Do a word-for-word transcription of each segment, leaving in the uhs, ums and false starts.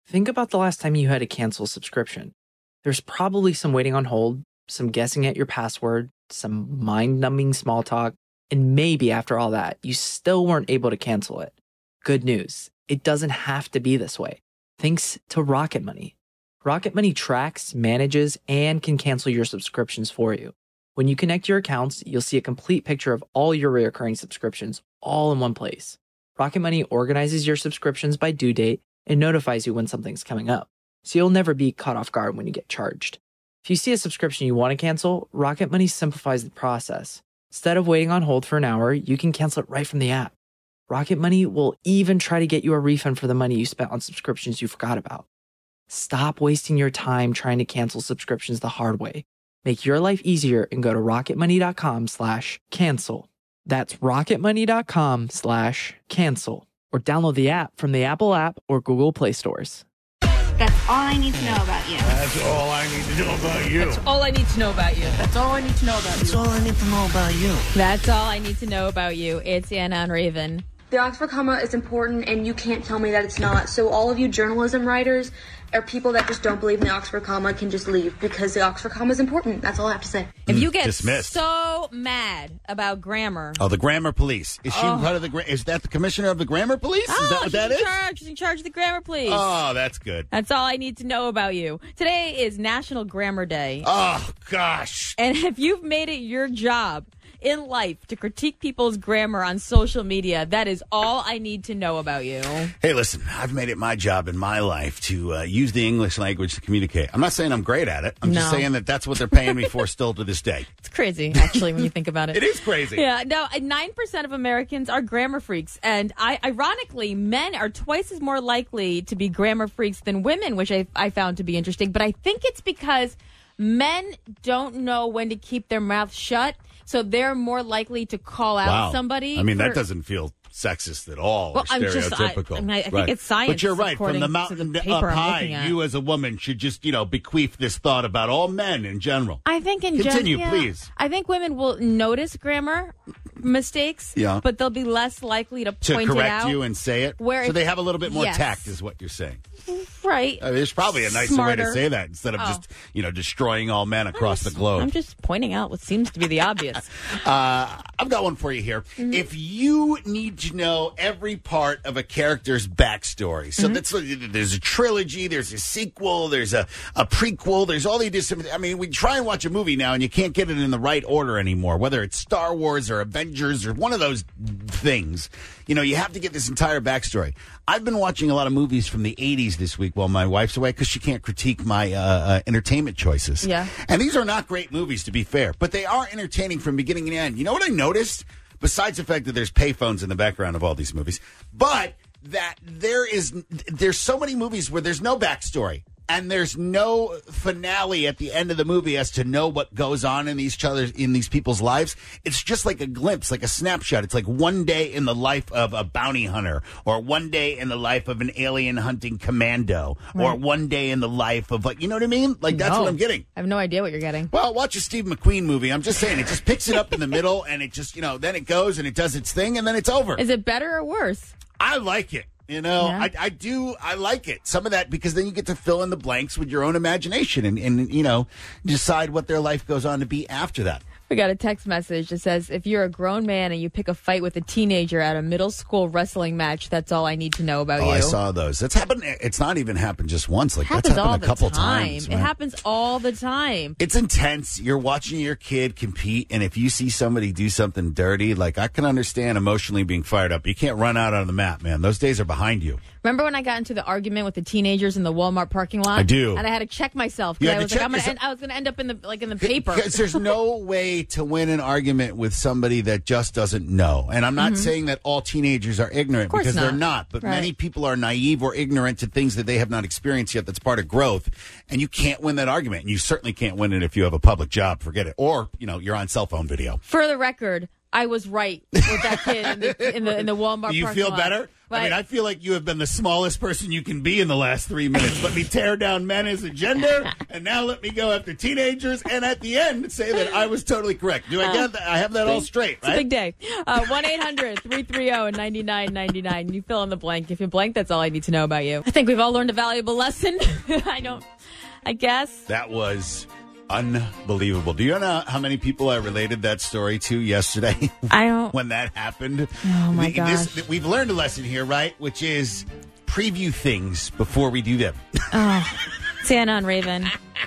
Think about the last time you had to cancel a subscription. There's probably some waiting on hold, some guessing at your password, some mind-numbing small talk, and maybe after all that, you still weren't able to cancel it. Good news, it doesn't have to be this way. Thanks to Rocket Money. Rocket Money tracks, manages, and can cancel your subscriptions for you. When you connect your accounts, you'll see a complete picture of all your recurring subscriptions all in one place. Rocket Money organizes your subscriptions by due date and notifies you when something's coming up, so you'll never be caught off guard when you get charged. If you see a subscription you want to cancel, Rocket Money simplifies the process. Instead of waiting on hold for an hour, you can cancel it right from the app. Rocket Money will even try to get you a refund for the money you spent on subscriptions you forgot about. Stop wasting your time trying to cancel subscriptions the hard way. Make your life easier and go to rocketmoney.com slash cancel. That's rocketmoney.com slash cancel. Or download the app from the Apple app or Google Play stores. That's all I need to know about you. That's all I need to know about you. That's all I need to know about you. That's all I need to know about you. That's all I need to know about you. That's all I need to know about you. It's Anna and Raven. The Oxford comma is important, and you can't tell me that it's not. So all of you journalism writers or people that just don't believe in the Oxford comma can just leave, because the Oxford comma is important. That's all I have to say. If you get Dismissed. so mad about grammar. Oh, the grammar police. Is she Oh. part of the gra- is that the commissioner of the grammar police? Is Oh, that what she's that in is? charge. She's in charge of the grammar police. Oh, that's good. That's all I need to know about you. Today is National Grammar Day. Oh, gosh. And if you've made it your job in life to critique people's grammar on social media, that is all I need to know about you. Hey, listen, I've made it my job in my life to uh, use the English language to communicate. I'm not saying I'm great at it. I'm just No. saying that that's what they're paying me for still to this day. It's crazy, actually, when you think about it. It is crazy. Yeah, no, nine percent of Americans are grammar freaks. And I, ironically, men are twice as more likely to be grammar freaks than women, which I, I found to be interesting. But I think it's because men don't know when to keep their mouth shut, so they're more likely to call out Wow. somebody. I mean, for- that doesn't feel sexist at all Well, or I'm just- I- stereotypical. I mean, I think Right. it's science, But you're right. From according the to mountain the up paper I'm high, looking at. you as a woman should just, you know, bequeath this thought about all men in general. I think in Continue, gen- yeah. please. I think women will notice grammar mistakes, Yeah. but they'll be less likely to To point it correct out. you and say it. Where so if- they have a little bit more yes. tact, is what you're saying. Right. Uh, there's probably a nicer way to Smarter. say that instead of Oh. just, you know, destroying all men across the globe. I'm just pointing out what seems to be the obvious. Uh, I've got one for you here. Mm-hmm. If you need to know every part of a character's backstory, so Mm-hmm. that's there's a trilogy, there's a sequel, there's a, a prequel, there's all these different. I mean, we try and watch a movie now, and you can't get it in the right order anymore. Whether it's Star Wars or Avengers or one of those things, you know, you have to get this entire backstory. I've been watching a lot of movies from the eighties this week while my wife's away because she can't critique my uh, uh, entertainment choices. Yeah. And these are not great movies, to be fair, but they are entertaining from beginning to end. You know what I noticed? Besides the fact that there's payphones in the background of all these movies, but that there is there's so many movies where there's no backstory. And there's no finale at the end of the movie as to know what goes on in these others in these people's lives. It's just like a glimpse, like a snapshot. It's like one day in the life of a bounty hunter, or one day in the life of an alien hunting commando, or one day in the life of, like, you know what I mean? Like, that's No. what I'm getting. I have no idea what you're getting. Well, watch a Steve McQueen movie. I'm just saying, it just picks it up in the middle, and it just, you know, then it goes and it does its thing, and then it's over. Is it better or worse? I like it. You know, Yeah. I, I do. I like it. Some of that, because then you get to fill in the blanks with your own imagination and, and, you know, decide what their life goes on to be after that. We got a text message that says, if you're a grown man and you pick a fight with a teenager at a middle school wrestling match, that's all I need to know about Oh, you. I saw those. That's happened. It's not even happened just once. Like, It happens that's happened all a the couple time. times. It man. happens all the time. It's intense. You're watching your kid compete, and if you see somebody do something dirty, like, I can understand emotionally being fired up. You can't run out on the mat, man. Those days are behind you. Remember when I got into the argument with the teenagers in the Walmart parking lot? I do. And I had to check myself You because had I to was check like, I'm gonna yourself. end, I was going to end up in the like in the paper. Because there's no way to win an argument with somebody that just doesn't know. And I'm not saying that all teenagers are ignorant, course because they're not. not. But Right. many people are naive or ignorant to things that they have not experienced yet. That's part of growth. And you can't win that argument. And you certainly can't win it if you have a public job. Forget it. Or, you know, you're on cell phone video. For the record, I was right with that kid in the in the, in the Walmart Do you parking feel lot. better? I mean, I feel like you have been the smallest person you can be in the last three minutes. Let me tear down men as a gender, and now let me go after teenagers, and at the end say that I was totally correct. Do I get that? I have that all straight, It's right? a big day. Uh, one eight hundred three three zero nine nine nine nine. You fill in the blank. If you blank, that's all I need to know about you. I think we've all learned a valuable lesson. I don't, I guess. That was unbelievable. Do you know how many people I related that story to yesterday? I don't. When that happened. Oh, my The- gosh. this- we've learned a lesson here, right? Which is preview things before we do them. Oh, Santa and Raven.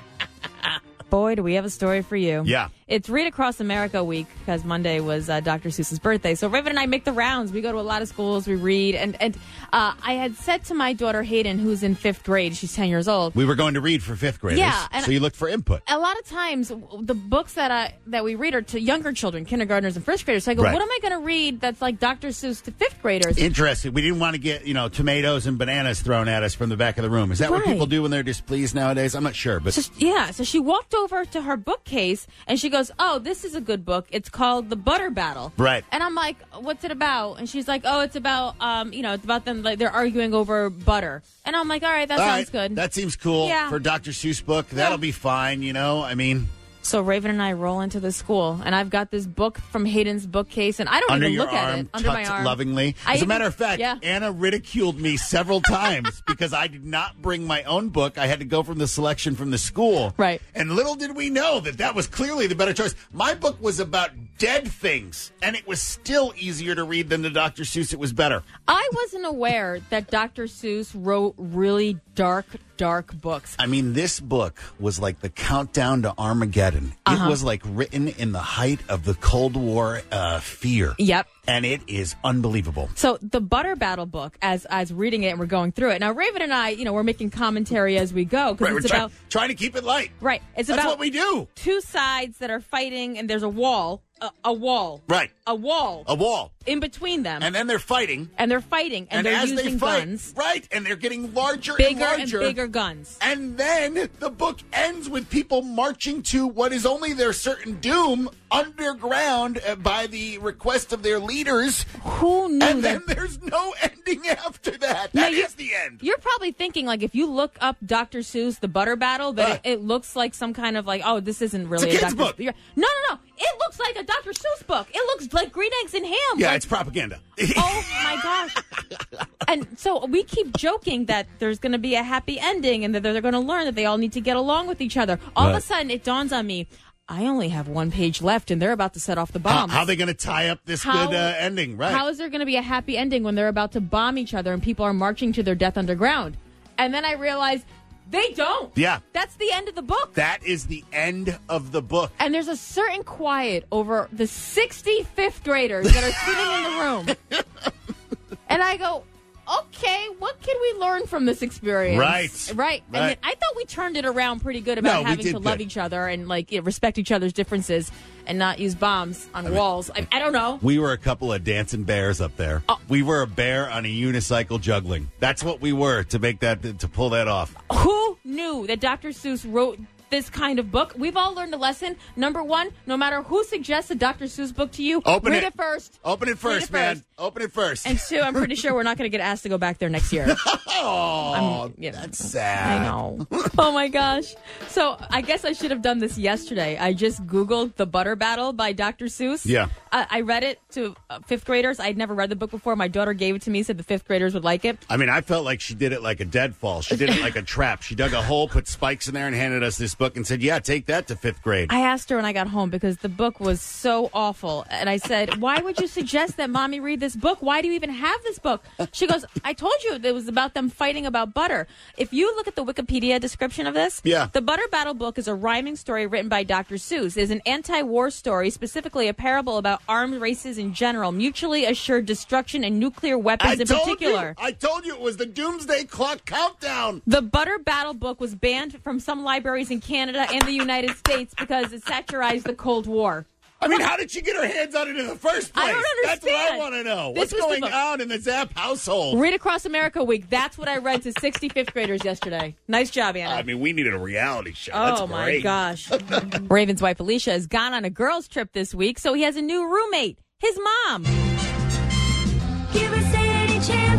Boy, do we have a story for you. Yeah. It's Read Across America week because Monday was uh, Doctor Seuss's birthday. So Raven and I make the rounds. We go to a lot of schools. We read. And, and uh, I had said to my daughter Hayden, who's in fifth grade, she's ten years old. We were going to read for fifth graders. Yeah, and- so you looked for input. A lot of times, w- the books that I, that we read are to younger children, kindergartners and first graders. So I go, Right. what am I going to read that's like Doctor Seuss to fifth graders? Interesting. We didn't want to get, you know, tomatoes and bananas thrown at us from the back of the room. Is that what Right. people do when they're displeased nowadays? I'm not sure, but So, yeah, so she walked over to her bookcase and she goes, oh, this is a good book. It's called The Butter Battle. Right. And I'm like, what's it about? And she's like, oh, it's about, um, you know, it's about them, like, they're arguing over butter. And I'm like, all right, that all sounds right, good. That seems cool Yeah. for Doctor Seuss book. That'll Yeah. be fine, you know. I mean, So Raven and I roll into the school, and I've got this book from Hayden's bookcase, and I don't under even your look at arm, it. Under my tucked arm. lovingly. I As a even- matter of fact, yeah. Anna ridiculed me several times because I did not bring my own book. I had to go from the selection from the school. Right. And little did we know that that was clearly the better choice. My book was about dead things, and it was still easier to read than the Doctor Seuss. It was better. I wasn't aware that Doctor Seuss wrote really dark, dark books. I mean, this book was like the countdown to Armageddon. Uh-huh. It was like written in the height of the Cold War uh, fear. Yep. And it is unbelievable. So the Butter Battle book, as as reading it and we're going through it. Now, Raven and I, you know, we're making commentary as we go because Right, we're it's try- about trying to keep it light. right. It's That's about what we do. two sides that are fighting, and there's a wall, a, a wall, Right. a wall A wall. in between them, And then they're fighting. and they're fighting, and, And, they're as using they fight, guns, right, and they're getting larger bigger and and larger. bigger guns. And then the book ends with people marching to what is only their certain doom underground uh, by the request of their leaders. Who knew And that? then there's no ending after that. No, That you- is the end. You're probably thinking, like, if you look up Doctor Seuss, The Butter Battle, that Uh. it, it looks like some kind of like, oh, this isn't really It's a kid's Doctor book. You're- No, no, no. It looks like a Doctor Seuss book. It looks like Green Eggs and Ham. Yeah, Like, it's propaganda. oh my gosh. And so we keep joking that there's going to be a happy ending and that they're going to learn that they all need to get along with each other. All of Right. a sudden, it dawns on me, I only have one page left and they're about to set off the How, bombs. how are they going to tie up this How- good uh, ending? Right. How is there going to be a happy ending when they're about to bomb each other and people are marching to their death underground? And then I realized they don't. Yeah. That's the end of the book. That is the end of the book. And there's a certain quiet over the sixty-fifth graders that are sitting in the room. And I go, okay, what can we learn from this experience? Right. Right. And Right. then I thought we turned it around pretty good No, about we having did to love good. each other and like you know, respect each other's differences and not use bombs on walls. I, I don't know. We were a couple of dancing bears up there. Oh. We were a bear on a unicycle juggling. That's what we were to make that to pull that off. Who knew that Doctor Seuss wrote this kind of book? We've all learned a lesson. Number one, no matter who suggests a Doctor Seuss book to you, Open read it. it first. Open it first, it man. first. Open it first. And two, I'm pretty sure we're not going to get asked to go back there next year. oh, I'm- you know. that's sad. I know. Oh my gosh. So I guess I should have done this yesterday. I just Googled The Butter Battle by Doctor Seuss. Yeah. I, I read it to uh, fifth graders. I'd never read the book before. My daughter gave it to me, said the fifth graders would like it. I mean, I felt like she did it like a deadfall. She did it like a trap. She dug a hole, put spikes in there, and handed us this book and said, yeah, take that to fifth grade. I asked her when I got home because the book was so awful. And I said, why would you suggest that mommy read this book? Why do you even have this book? She goes, I told you it was about them fighting about butter. If you look at the Wikipedia description of this, Yeah. the Butter Battle book is a rhyming story written by Doctor Seuss. It is an anti-war story, specifically a parable about armed races in general, mutually assured destruction and nuclear weapons I in told particular. you. I told you it was the Doomsday Clock countdown. The Butter Battle book was banned from some libraries in Canada and the United States because it satirized the Cold War. I mean, how did she get her hands on it in the first place? I don't That's what I understand. want to know. This What's was the going book. on in the Zapp household? Read Across America Week. That's what I read to sixty-fifth graders yesterday. Nice job, Anna. I mean, we needed a reality show. That's oh, my great. gosh. Raven's wife, Alicia, has gone on a girls' trip this week, so he has a new roommate, his mom. Give us any chance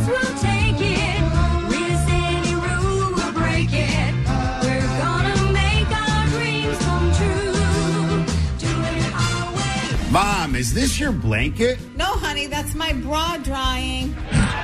chance, we'll take it. Resist any rule, we'll break it. We're gonna make our dreams come true. Do it our way. Mom, is this your blanket? No, honey, that's my bra drying.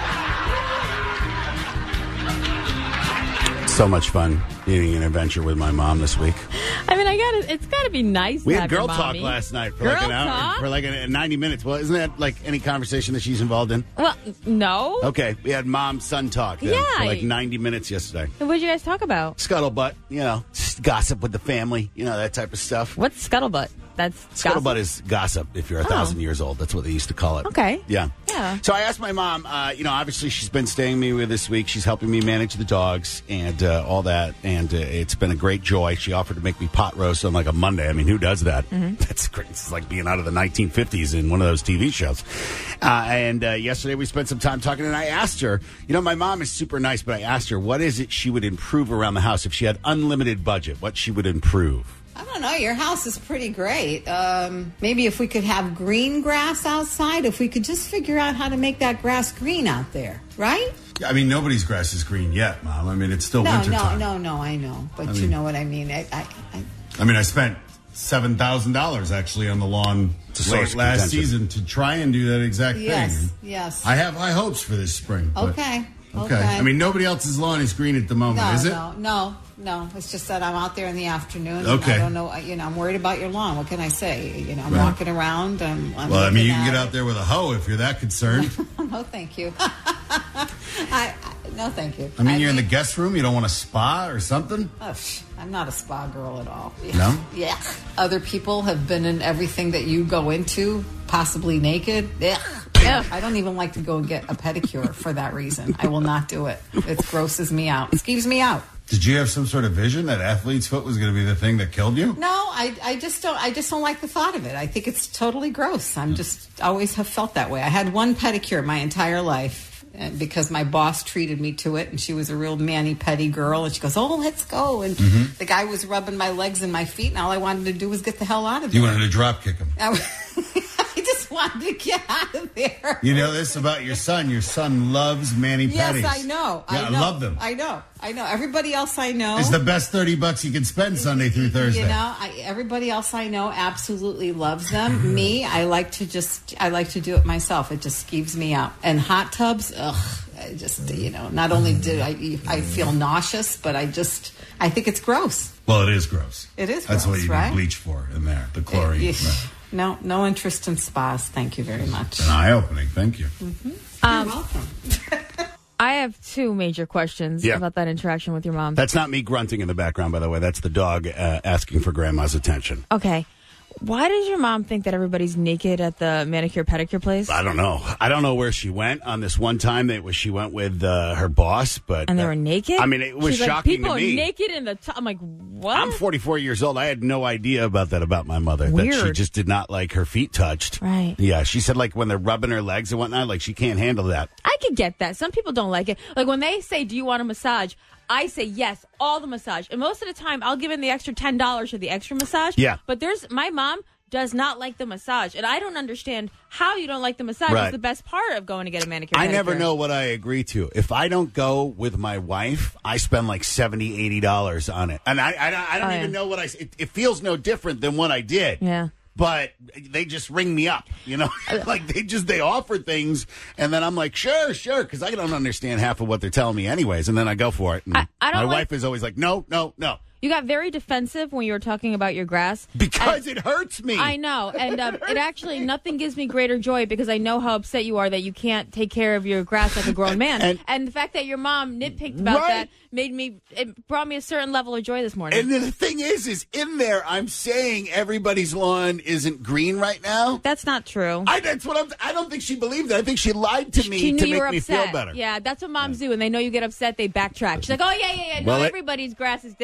So much fun eating an adventure with my mom this week. I mean, I got to it's got to be nice. We to had have girl your talk mommy. last night for Girl like an hour, talk? for like a, ninety minutes. Well, isn't that like any conversation that she's involved in? Well, no. Okay, we had mom son talk then Yeah. for like ninety minutes yesterday. What did you guys talk about? Scuttlebutt, you know, just gossip with the family, you know, that type of stuff. What's scuttlebutt? That's Scuttlebutt gossip? is gossip if you're a Oh. thousand years old. That's what they used to call it. Okay. Yeah. Yeah. So I asked my mom, uh, you know, obviously she's been staying with me this week. She's helping me manage the dogs and uh, all that. And uh, it's been a great joy. She offered to make me pot roast on like a Monday. I mean, who does that? Mm-hmm. That's great. It's like being out of the nineteen fifties in one of those T V shows. Uh, and uh, yesterday we spent some time talking, and I asked her, you know, my mom is super nice, but I asked her, what is it she would improve around the house if she had unlimited budget? What she would improve? I don't know. Your house is pretty great. Um, maybe if we could have green grass outside, if we could just figure out how to make that grass green out there, right? I mean, nobody's grass is green yet, Mom. I mean, it's still No, winter no, time. no, no. I know, but I you mean- know what I mean. I, I, I I mean, I spent seven thousand dollars actually on the lawn It's a source late of last contention. season to try and do that exact yes, thing. yes. I have high hopes for this spring. but- Okay, Okay. okay. I mean, nobody else's lawn is green at the moment, no, is it? no, no, no. It's just that I'm out there in the afternoon. And Okay. I don't know. You know, I'm worried about your lawn. What can I say? You know, I'm Right. walking around. I'm. I'm Well, I mean, looking you can at get it. out there with a hoe if you're that concerned. No, thank you. I, I no, thank you. I mean, you're in the think- guest room. You don't want a spa or something? Oh, psh, I'm not a spa girl at all. No? Yeah. Other people have been in everything that you go into, possibly naked. Ugh. Ugh. I don't even like to go and get a pedicure for that reason. I will not do it. It grosses me out. It skeeves me out. Did you have some sort of vision that athlete's foot was going to be the thing that killed you? No, I, I just don't. I just don't like the thought of it. I think it's totally gross. I'm just always have felt that way. I had one pedicure my entire life and because my boss treated me to it, and she was a real mani pedi girl. And she goes, "Oh, let's go." And Mm-hmm. the guy was rubbing my legs and my feet, and all I wanted to do was get the hell out of there. You wanted to drop kick him. I, I just wanted to get out of there. You know this about your son. Your son loves mani Yes, pedis. I know. Yeah, I I know. love them. I know. I know. Everybody else I know. It's the best thirty bucks you can spend Sunday through Thursday. You know, I, everybody else I know absolutely loves them. Me, I like to just, I like to do it myself. It just skeeves me out. And hot tubs, ugh, I just, you know, not only do I, I feel nauseous, but I just, I think it's gross. Well, it is gross. It is That's gross, what you right? need bleach for in there, the chlorine. It- Right. no, no interest in spas. Thank you very much. An eye-opening. Thank you. You're Um, welcome. I have two major questions Yeah. about that interaction with your mom. That's not me grunting in the background, by the way. That's the dog uh, asking for grandma's attention. Okay. Why does your mom think that everybody's naked at the manicure pedicure place? I don't know. I don't know where she went on this one time. That was she went with uh, her boss, but And they uh, were naked? I mean, it was She's like, shocking people to me. are naked in the top. I'm like, what? I'm forty-four years old. I had no idea about that about my mother. That she Weird. just did not like her feet touched. Right. Yeah. She said like when they're rubbing her legs and whatnot, like she can't handle that. I could get that. Some people don't like it. Like when they say, "Do you want a massage?" I say yes, all the massage. And most of the time, I'll give in the extra ten dollars for the extra massage. Yeah. But there's my mom does not like the massage, and I don't understand how you don't like the massage. Right. It's the best part of going to get a manicure. I never pedicure. know what I agree to. If I don't go with my wife, I spend like seventy dollars, eighty dollars on it. And I, I, I don't Oh, even yeah. know what I, it, it feels no different than what I did. Yeah. But they just ring me up, you know, like they just, they offer things. And then I'm like, sure, sure. Cause I don't understand half of what they're telling me anyways. And then I go for it. And I- I don't my like- wife is always like, no, no, no. You got very defensive when you were talking about your grass. Because And- it hurts me. I know, and um, it actually nothing gives me greater joy because I know how upset you are that you can't take care of your grass like a grown man, And- and, the fact that your mom nitpicked about Right. that made me it brought me a certain level of joy this morning. And the thing is, is in there, I'm saying everybody's lawn isn't green right now. That's not true. I, that's what I'm, I don't think she believed it. I think she lied to me she knew to you make were me upset. feel better. Yeah, that's what moms do. When they know you get upset, they backtrack. She's like, "Oh yeah, yeah, yeah. No, Well, it- everybody's grass is dead."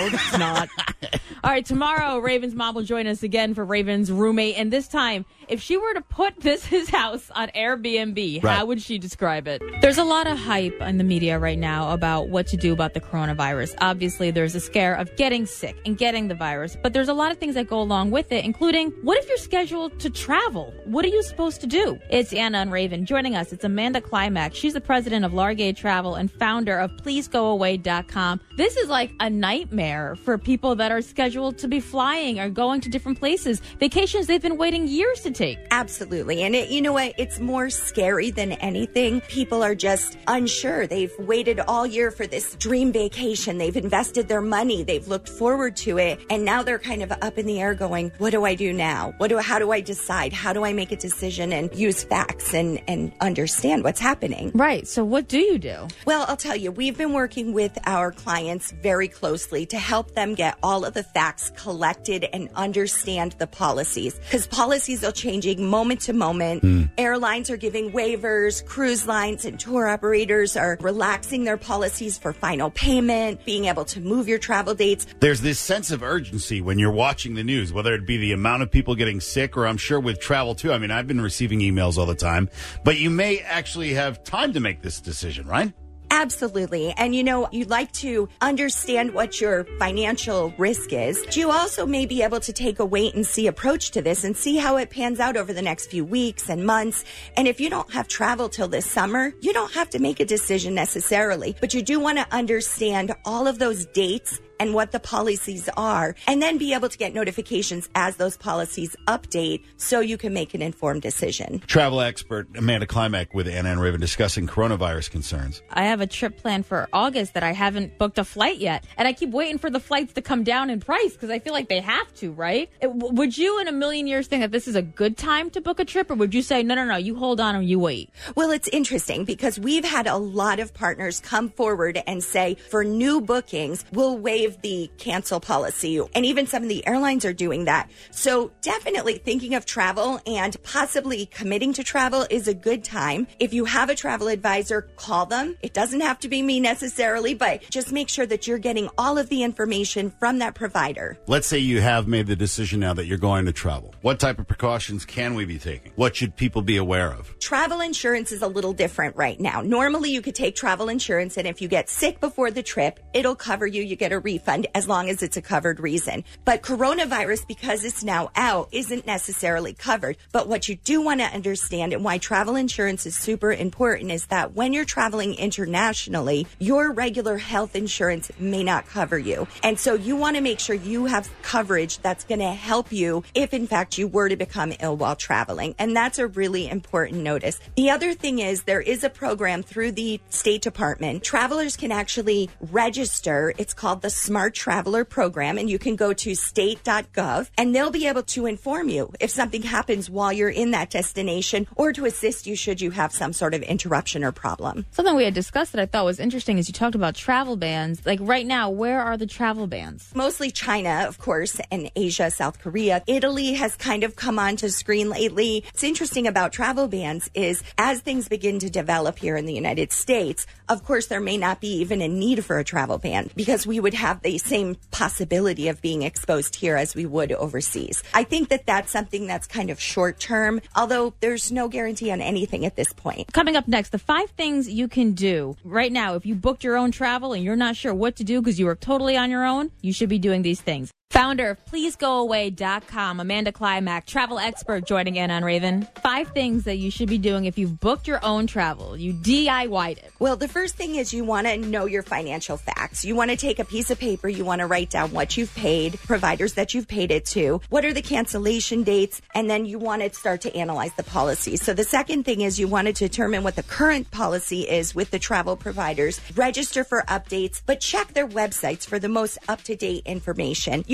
it's not. All right, tomorrow, Raven's mom will join us again for Raven's roommate. And this time, if she were to put this his house on Airbnb, Right. how would she describe it? There's a lot of hype in the media right now about what to do about the coronavirus. Obviously, there's a scare of getting sick and getting the virus, but there's a lot of things that go along with it, including what if you're scheduled to travel? What are you supposed to do? It's Anna and Raven. Joining us, it's Amanda Climack. She's the president of Largate Travel and founder of please go away dot com. This is like a nightmare for people that are scheduled to be flying or going to different places. Vacations they've been waiting years to take. Absolutely. And it, you know what? It's more scary than anything. People are just unsure. They've waited all year for this dream vacation. They've invested their money. They've looked forward to it. And now they're kind of up in the air going, what do I do now? What do, how do I decide? How do I make a decision and use facts and, and understand what's happening? Right. So what do you do? Well, I'll tell you, we've been working with our clients very closely to help them get all of the facts collected and understand the policies. Because policies are changing moment to moment. Mm. Airlines are giving waivers, cruise lines and tour operators are relaxing their policies for final payment, being able to move your travel dates. There's this sense of urgency when you're watching the news, whether it be the amount of people getting sick or I'm sure with travel too. I mean, I've been receiving emails all the time, but you may actually have time to make this decision, right? Absolutely. And you know, you'd like to understand what your financial risk is. You also may be able to take a wait and see approach to this and see how it pans out over the next few weeks and months. And if you don't have travel till this summer, you don't have to make a decision necessarily, but you do want to understand all of those dates and what the policies are, and then be able to get notifications as those policies update so you can make an informed decision. Travel expert Amanda Climack with Anna and Raven discussing coronavirus concerns. I have a trip planned for August that I haven't booked a flight yet. And I keep waiting for the flights to come down in price because I feel like they have to, right? It, w- would you in a million years think that this is a good time to book a trip? Or would you say, no, no, no, you hold on or you wait? Well, it's interesting because we've had a lot of partners come forward and say for new bookings, we'll waive the cancel policy. And even some of the airlines are doing that. So definitely thinking of travel and possibly committing to travel is a good time. If you have a travel advisor, call them. It doesn't have to be me necessarily, but just make sure that you're getting all of the information from that provider. Let's say you have made the decision now that you're going to travel. What type of precautions can we be taking? What should people be aware of? Travel insurance is a little different right now. Normally you could take travel insurance and if you get sick before the trip, it'll cover you. You get a refund as long as it's a covered reason. But coronavirus, because it's now out, isn't necessarily covered. But what you do want to understand and why travel insurance is super important is that when you're traveling internationally, your regular health insurance may not cover you. And so you want to make sure you have coverage that's going to help you if in fact you were to become ill while traveling. And that's a really important notice. The other thing is there is a program through the State Department. Travelers can actually register. It's called the Smart Traveler Program, and you can go to state dot gov and they'll be able to inform you if something happens while you're in that destination or to assist you should you have some sort of interruption or problem. Something we had discussed that I thought was interesting is you talked about travel bans. Like right now, where are the travel bans? Mostly China, of course, and Asia, South Korea. Italy has kind of come onto screen lately. What's interesting about travel bans is as things begin to develop here in the United States, of course, there may not be even a need for a travel ban because we would have the same possibility of being exposed here as we would overseas. I think that that's something that's kind of short term, although there's no guarantee on anything at this point. Coming up next, the five things you can do right now if you booked your own travel and you're not sure what to do because you were totally on your own, you should be doing these things. Founder of please go away dot com, Amanda Climack, travel expert, joining Anna and Raven. Five things that you should be doing if you've booked your own travel. You D I Y'd it. Well, the first thing is you want to know your financial facts. You want to take a piece of paper. You want to write down what you've paid, providers that you've paid it to, what are the cancellation dates, and then you want to start to analyze the policy. So the second thing is you want to determine what the current policy is with the travel providers, register for updates, but check their websites for the most up-to-date information. You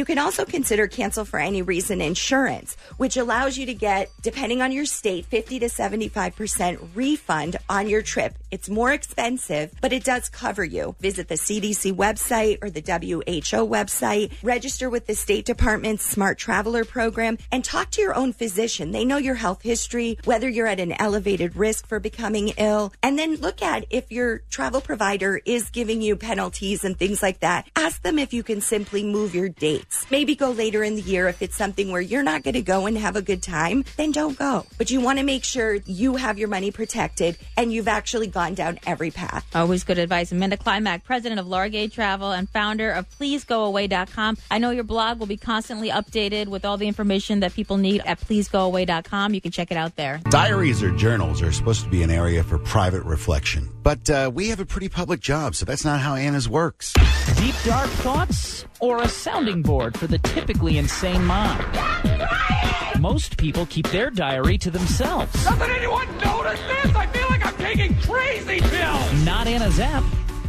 can also consider cancel for any reason insurance, which allows you to get, depending on your state, fifty to seventy-five percent refund on your trip. It's more expensive, but it does cover you. Visit the C D C website or the W H O website, register with the State Department's Smart Traveler program, and talk to your own physician. They know your health history, whether you're at an elevated risk for becoming ill, and then look at if your travel provider is giving you penalties and things like that. Ask them if you can simply move your dates. Maybe go later in the year. If it's something where you're not going to go and have a good time, then don't go. But you want to make sure you have your money protected and you've actually gone down every path. Always good advice. Amanda Klimak, president of Largate Travel and founder of please go away dot com. I know your blog will be constantly updated with all the information that people need at please go away dot com. You can check it out there. Diaries or journals are supposed to be an area for private reflection. But uh, we have a pretty public job, so that's not how Anna's works. Deep, dark thoughts or a sounding board for the typically insane mind? Most people keep their diary to themselves. Doesn't anyone notice this? I feel like I'm taking crazy pills. Not Anna Zapp.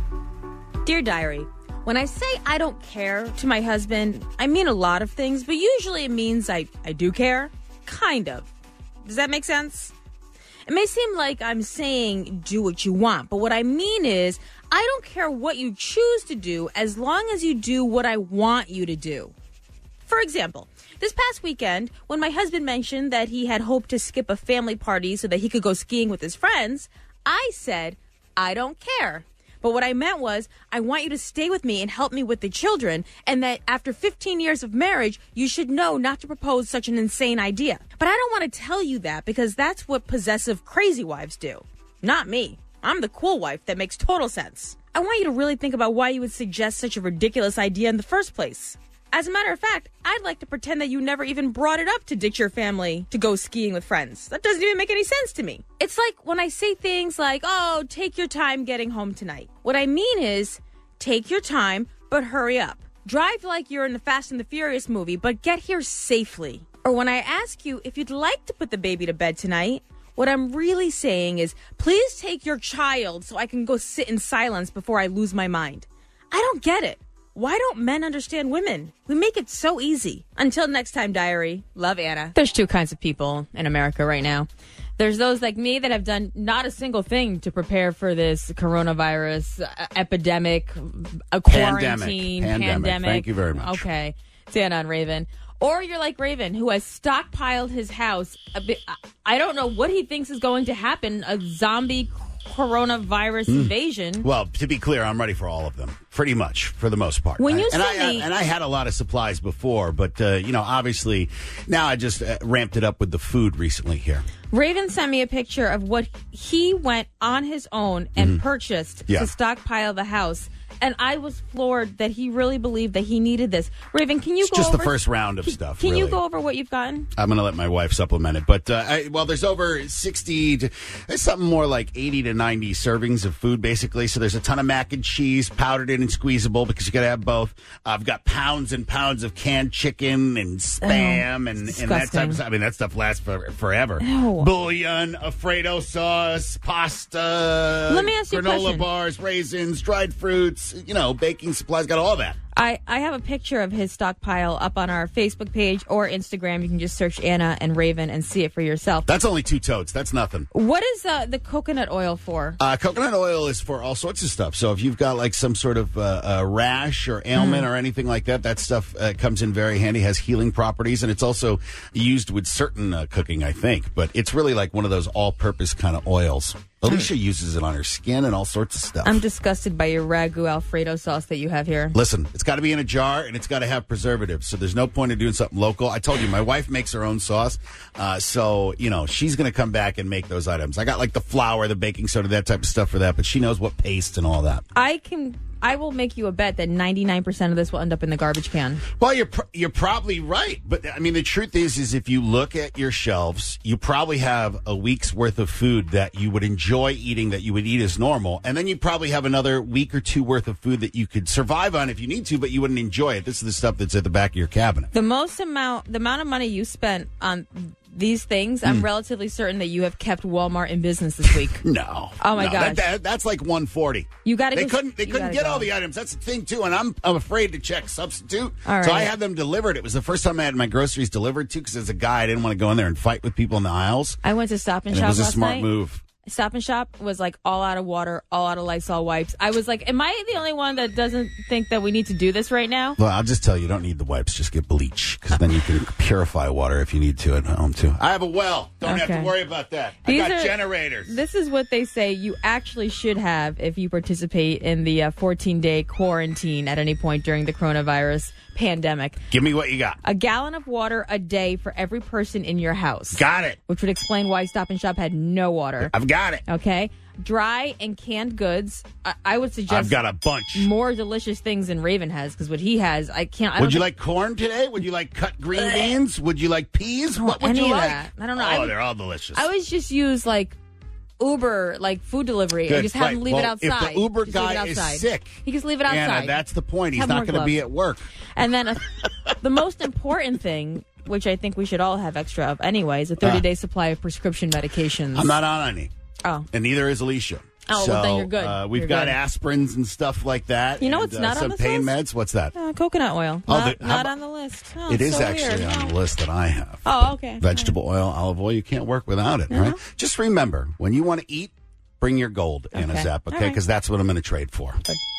Dear Diary, when I say I don't care to my husband, I mean a lot of things, but usually it means I, I do care. Kind of. Does that make sense? It may seem like I'm saying do what you want, but what I mean is I don't care what you choose to do as long as you do what I want you to do. For example, this past weekend, when my husband mentioned that he had hoped to skip a family party so that he could go skiing with his friends, I said, I don't care. But what I meant was, I want you to stay with me and help me with the children, and that after fifteen years of marriage, you should know not to propose such an insane idea. But I don't want to tell you that because that's what possessive crazy wives do. Not me. I'm the cool wife that makes total sense. I want you to really think about why you would suggest such a ridiculous idea in the first place. As a matter of fact, I'd like to pretend that you never even brought it up to ditch your family to go skiing with friends. That doesn't even make any sense to me. It's like when I say things like, oh, take your time getting home tonight. What I mean is, take your time, but hurry up. Drive like you're in the Fast and the Furious movie, but get here safely. Or when I ask you if you'd like to put the baby to bed tonight, what I'm really saying is, please take your child so I can go sit in silence before I lose my mind. I don't get it. Why don't men understand women? We make it so easy. Until next time, Diary. Love, Anna. There's two kinds of people in America right now. There's those like me that have done not a single thing to prepare for this coronavirus uh, epidemic, a quarantine, pandemic. pandemic. Thank you very much. Okay. It's Anna and Raven. Or you're like Raven, who has stockpiled his house. A bit, I don't know what he thinks is going to happen. A zombie coronavirus mm. invasion. Well, to be clear, I'm ready for all of them, pretty much, for the most part. When you I, and, I, me- and I had a lot of supplies before, but, uh, you know, obviously, now I just uh, ramped it up with the food recently here. Raven sent me a picture of what he went on his own and mm-hmm. purchased yeah. to stockpile the house. And I was floored that he really believed that he needed this. Raven, can you it's go just over... the first round of can, stuff, Can really. you go over what you've gotten? I'm going to let my wife supplement it. But, uh, I, well, there's over sixty to... There's something more like eighty to ninety servings of food, basically. So there's a ton of mac and cheese, powdered in and squeezable, because you got to have both. I've got pounds and pounds of canned chicken and Spam oh, and, and that type of stuff. I mean, that stuff lasts for, forever. Ew. Bouillon, Alfredo sauce, pasta, Let me ask you a granola question. bars, raisins, dried fruits, you know, baking supplies, got all that. I, I have a picture of his stockpile up on our Facebook page or Instagram. You can just search Anna and Raven and see it for yourself. That's only two totes. That's nothing. What is uh, the coconut oil for? Uh, coconut oil is for all sorts of stuff. So if you've got like some sort of uh, uh, rash or ailment Mm. or anything like that, that stuff uh, comes in very handy, has healing properties, and it's also used with certain uh, cooking, I think. But it's really like one of those all-purpose kind of oils. Alicia uses it on her skin and all sorts of stuff. I'm disgusted by your ragu Alfredo sauce that you have here. Listen, it's got to be in a jar and it's got to have preservatives. So there's no point in doing something local. I told you, my wife makes her own sauce. Uh, so, you know, she's going to come back and make those items. I got like the flour, the baking soda, that type of stuff for that. But she knows what paste and all that. I can... I will make you a bet that ninety-nine percent of this will end up in the garbage can. Well, you're pr- you're probably right, but I mean the truth is, is if you look at your shelves, you probably have a week's worth of food that you would enjoy eating, that you would eat as normal, and then you probably have another week or two worth of food that you could survive on if you need to, but you wouldn't enjoy it. This is the stuff that's at the back of your cabinet. The most amount, the amount of money you spent on these things, I'm relatively certain that you have kept Walmart in business this week. No. Oh, my no, gosh. That, that, that's like one forty. You got to They go. couldn't. They you couldn't gotta get go. all the items. That's the thing too, and I'm I'm afraid to check substitute. All So I right. had them delivered. It was the first time I had my groceries delivered too, because as a guy, I didn't want to go in there and fight with people in the aisles. I went to Stop and And Shop it was a last smart night. move. Stop and Shop was like all out of water, all out of Lysol wipes. I was like, am I the only one that doesn't think that we need to do this right now? Well, I'll just tell you, you don't need the wipes. Just get bleach, because then you can purify water if you need to at home too. I have a well. Don't have Okay. to worry about that. These I got are- generators. This is what they say you actually should have if you participate in the uh, fourteen-day quarantine at any point during the coronavirus pandemic. Give me what you got. A gallon of water a day for every person in your house. Got it. Which would explain why Stop and Shop had no water. I've got it. Okay. Dry and canned goods. I, I would suggest I've got a bunch. more delicious things than Raven has, because what he has, I can't. I Would don't you think- like corn today? Would you like cut green beans? Would you like peas? don't What would any you of like? that. I don't know. Oh, I would- they're all delicious. I always just use like Uber, like food delivery, Good, and just have right. him leave Well, it outside. If the Uber Just leave it guy is outside. sick, he just leave it outside. Anna, that's the point. He's Have not more going to be gloves. at work. And then uh, the most important thing, which I think we should all have extra of anyway, is a thirty-day supply of prescription medications. I'm not on any, Oh. and neither is Alicia. Oh, so, well, then you're good. Uh, we've You're got good. aspirins and stuff like that. You know and, what's uh, not on some this pain list? meds. What's that? Uh, coconut oil. Oh, not the- how not about- on the list. Oh, it it's is so actually weird. on No. the list that I have. Oh, okay. Vegetable oil, olive oil. You can't work without it, right? Just remember, when you want to eat, bring your gold, Anna Okay. Zapp, All okay? right. Because that's what I'm going to trade for.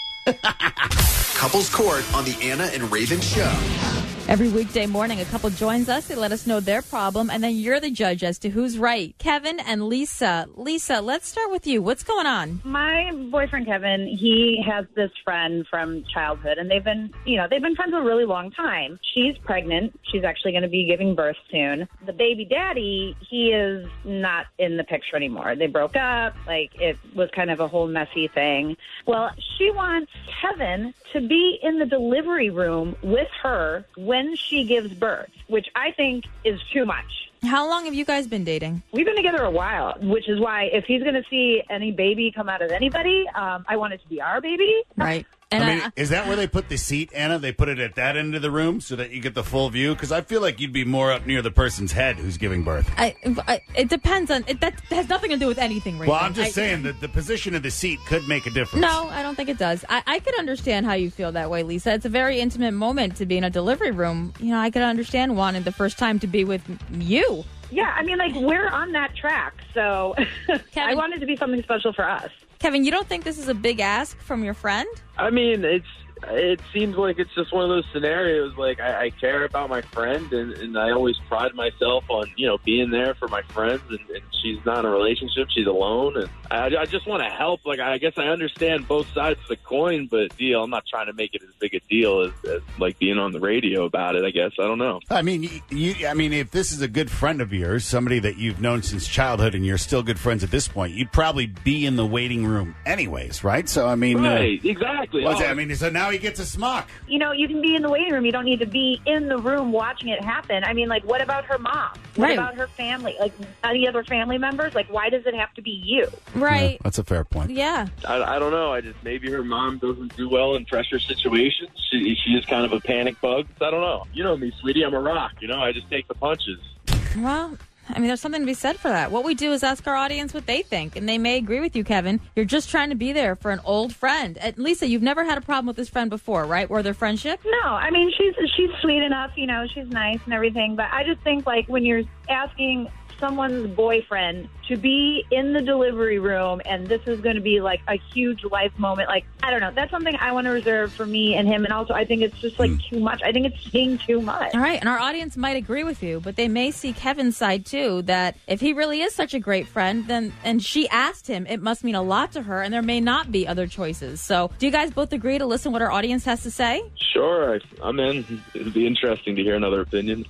Couples Court on the Anna and Raven Show. Every weekday morning, a couple joins us. They let us know their problem, and then you're the judge as to who's right. Kevin and Lisa. Lisa, let's start with you. What's going on? My boyfriend Kevin, he has this friend from childhood, and they've been, you know, they've been friends a really long time. She's pregnant. She's actually going to be giving birth soon. The baby daddy, he is not in the picture anymore. They broke up. Like, it was kind of a whole messy thing. Well, she wants Kevin to be in the delivery room with her when she gives birth, which I think is too much. How long have you guys been dating? We've been together a while, which is why if he's going to see any baby come out of anybody, um, I want it to be our baby. Right. I mean, is that where they put the seat, Anna? They put it at that end of the room so that you get the full view? Because I feel like you'd be more up near the person's head who's giving birth. I, I, it depends on it. That has nothing to do with anything, Raven. Well, I'm just I- saying that the position of the seat could make a difference. No, I don't think it does. I, I could understand how you feel that way, Lisa. It's a very intimate moment to be in a delivery room. You know, I could understand wanting the first time to be with you. Yeah, I mean, like, we're on that track, so I want it to be something special for us. Kevin, you don't think this is a big ask from your friend? I mean, it's it seems like it's just one of those scenarios. Like, I, I care about my friend, and, and I always pride myself on, you know, being there for my friends. And, and she's not in a relationship; she's alone, and I, I just want to help. Like, I guess I understand both sides of the coin, but deal, I'm not trying to make it as big a deal as, as like being on the radio about it. I guess I don't know. I mean, you, you, I mean, if this is a good friend of yours, somebody that you've known since childhood, and you're still good friends at this point, you'd probably be in the waiting room anyways, right? So, I mean, Right, uh, exactly. What's Oh, that? I mean, so now he gets a smock. You know, you can be in the waiting room. You don't need to be in the room watching it happen. I mean, like, what about her mom? What Right. about her family? Like, any other family members? Like, why does it have to be you? Right. That's a fair point. Yeah. I, I don't know. I just maybe her mom doesn't do well in pressure situations. She she is kind of a panic bug. I don't know. You know me, sweetie. I'm a rock. You know, I just take the punches. Well, I mean, there's something to be said for that. What we do is ask our audience what they think, and they may agree with you, Kevin. You're just trying to be there for an old friend. And Lisa, you've never had a problem with this friend before, right? Or their friendship? No, I mean, she's she's sweet enough. You know, she's nice and everything. But I just think, like, when you're asking someone's boyfriend to be in the delivery room and this is going to be like a huge life moment, like, I don't know, that's something I want to reserve for me and him. And also I think it's just like too much. I think it's being too much. All right, and our audience might agree with you, but they may see Kevin's side too, that if he really is such a great friend, then and she asked him, it must mean a lot to her, and there may not be other choices. So do you guys both agree to listen what our audience has to say? Sure, I, I'm in. It'd be interesting to hear another opinion.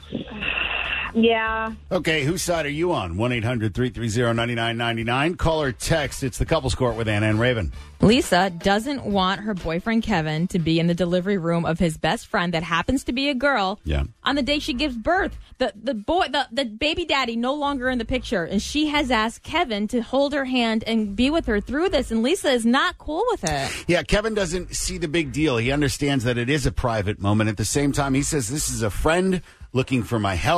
Yeah. Okay, whose side are you on? one eight hundred three three zero nine nine nine nine. Call or text. It's the Couples Court with Anna and Raven. Lisa doesn't want her boyfriend Kevin to be in the delivery room of his best friend that happens to be a girl Yeah. on the day she gives birth. The the boy the, the baby daddy no longer in the picture, and she has asked Kevin to hold her hand and be with her through this, and Lisa is not cool with it. Yeah, Kevin doesn't see the big deal. He understands that it is a private moment. At the same time, he says, this is a friend looking for my help.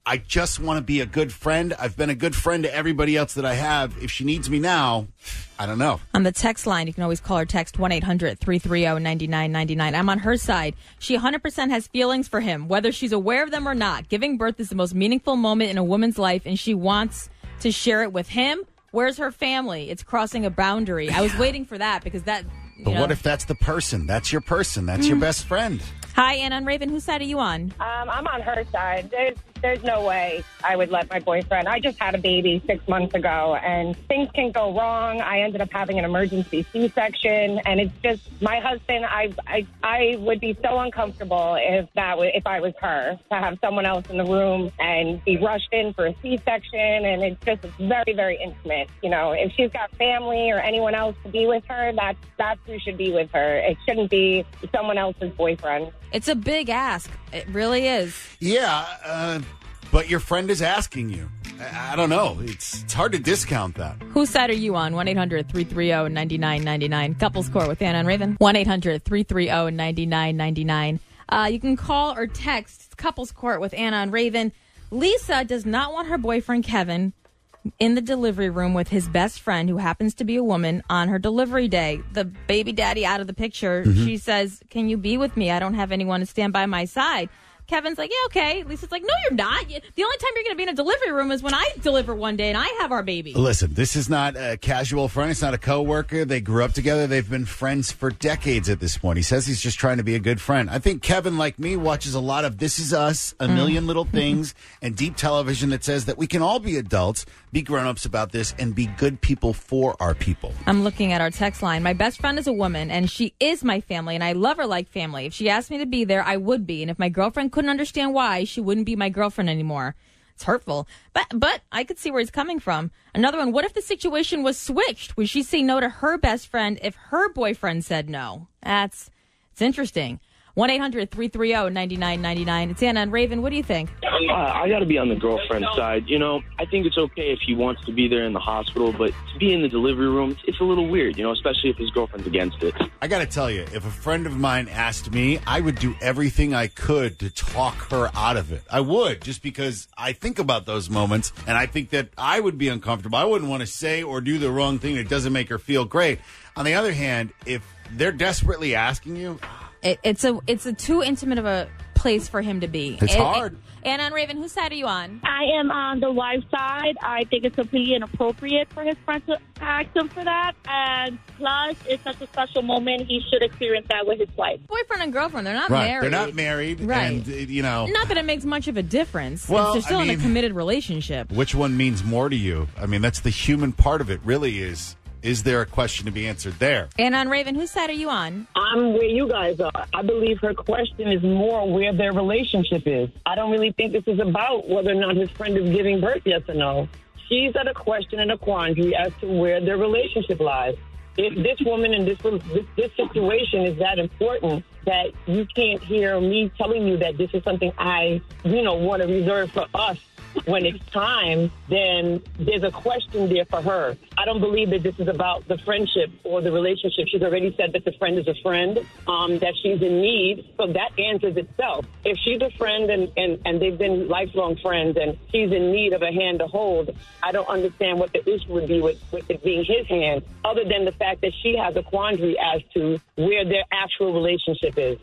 I just want to be a good friend. I've been a good friend to everybody else that I have. If she needs me now, I don't know. On the text line, you can always call or text one eight hundred three three zero nine nine nine nine. I'm on her side. She one hundred percent has feelings for him, whether she's aware of them or not. Giving birth is the most meaningful moment in a woman's life, and she wants to share it with him. Where's her family? It's crossing a boundary. I was waiting for that because that... But know. what if that's the person? That's your person. That's your best friend. Hi, Anna and Raven. Whose side are you on? Um, I'm on her side. There's, there's no way I would let my boyfriend. I just had a baby six months ago, and things can go wrong. I ended up having an emergency C-section, and it's just my husband. I, I, I would be so uncomfortable if that w- if I was her to have someone else in the room and be rushed in for a C-section, and it's just very, very intimate. You know, if she's got family or anyone else to be with her, that's that's who should be with her. It shouldn't be someone else's boyfriend. It's a big ask. It really is. Yeah, uh, but your friend is asking you. I, I don't know. It's it's hard to discount that. Whose side are you on? one eight hundred three three zero nine nine nine nine. Couples Court with Anna and Raven. one eight hundred three three zero nine nine nine nine. Uh, you can call or text Couples Court with Anna and Raven. Lisa does not want her boyfriend, Kevin, in the delivery room with his best friend, who happens to be a woman, on her delivery day. The baby daddy out of the picture. Mm-hmm. She says, can you be with me? I don't have anyone to stand by my side. Kevin's like, yeah, okay. Lisa's like, no, you're not. You- The only time you're going to be in a delivery room is when I deliver one day and I have our baby. Listen, this is not a casual friend. It's not a coworker. They grew up together. They've been friends for decades at this point. He says he's just trying to be a good friend. I think Kevin, like me, watches a lot of This Is Us, A Million Little Things, and deep television that says that we can all be adults, be grown-ups about this, and be good people for our people. I'm looking at our text line. My best friend is a woman, and she is my family, and I love her like family. If she asked me to be there, I would be. And if my girlfriend couldn't understand why, she wouldn't be my girlfriend anymore. It's hurtful. But but I could see where he's coming from. Another one, what if the situation was switched? Would she say no to her best friend if her boyfriend said no? That's it's interesting. one eight hundred three three zero nine nine nine nine. It's Anna and Raven. What do you think? Uh, I got to be on the girlfriend side. You know, I think it's okay if he wants to be there in the hospital, but to be in the delivery room, it's, it's a little weird, you know, especially if his girlfriend's against it. I got to tell you, if a friend of mine asked me, I would do everything I could to talk her out of it. I would, just because I think about those moments, and I think that I would be uncomfortable. I wouldn't want to say or do the wrong thing that doesn't make her feel great. On the other hand, if they're desperately asking you, It, it's a it's a too intimate of a place for him to be. It's It- hard. it- Anna and Raven, whose side are you on? I am on the wife's side. I think it's completely inappropriate for his friend to ask him for that. And plus, it's such a special moment. He should experience that with his wife. Boyfriend and girlfriend, they're not right, married. they're not married, Right. and, uh, you know, Not that it makes much of a difference. Well, They're still I in a mean- committed relationship. which one means more to you? I mean, that's the human part of it, really is. Is there a question to be answered there? Anna and Raven, whose side are you on? I'm where you guys are. I believe her question is more where their relationship is. I don't really think this is about whether or not his friend is giving birth, yes or no. She's at a question and a quandary as to where their relationship lies. If this woman in this, this this situation is that important that you can't hear me telling you that this is something I, you know, want to reserve for us when it's time, then there's a question there for her. I don't believe that this is about the friendship or the relationship. She's already said that the friend is a friend, um, that she's in need. So that answers itself. If she's a friend and, and, and they've been lifelong friends and she's in need of a hand to hold, I don't understand what the issue would be with, with it being his hand, other than the fact that she has a quandary as to where their actual relationship is.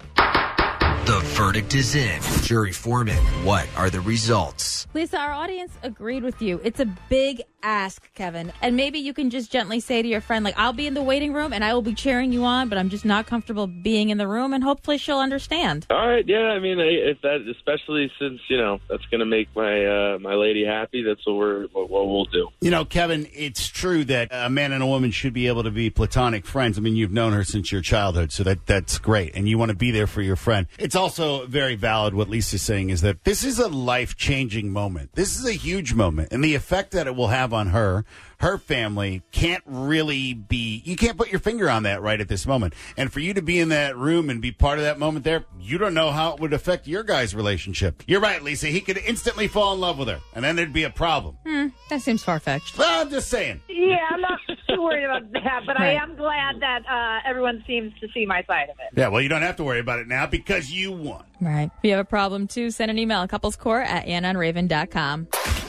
The verdict is in. Jury foreman, what are the results? Lisa, our audience agreed with you. It's a big ask, Kevin. And maybe you can just gently say to your friend, like, I'll be in the waiting room and I will be cheering you on, but I'm just not comfortable being in the room, and hopefully she'll understand. All right, yeah, I mean, I, if that, especially since, you know, that's going to make my uh, my lady happy, that's what, we're, what, what we'll do. You know, Kevin, it's true that a man and a woman should be able to be platonic friends. I mean, you've known her since your childhood, so that that's great. And you want to be there for your friend. It's also very valid what Lisa's saying is that this is a life-changing moment. This is a huge moment. And the effect that it will have on her, her family, can't really be, you can't put your finger on that right at this moment. And for you to be in that room and be part of that moment there, you don't know how it would affect your guys' relationship. You're right, Lisa. He could instantly fall in love with her, and then there'd be a problem. Hmm, that seems far-fetched. Well, I'm just saying. Yeah, I'm not. too worried about that, but Right. I am glad that uh, everyone seems to see my side of it. Yeah, well, you don't have to worry about it now because you won. Right. If you have a problem, too, send an email, couplescore at anna and raven dot com.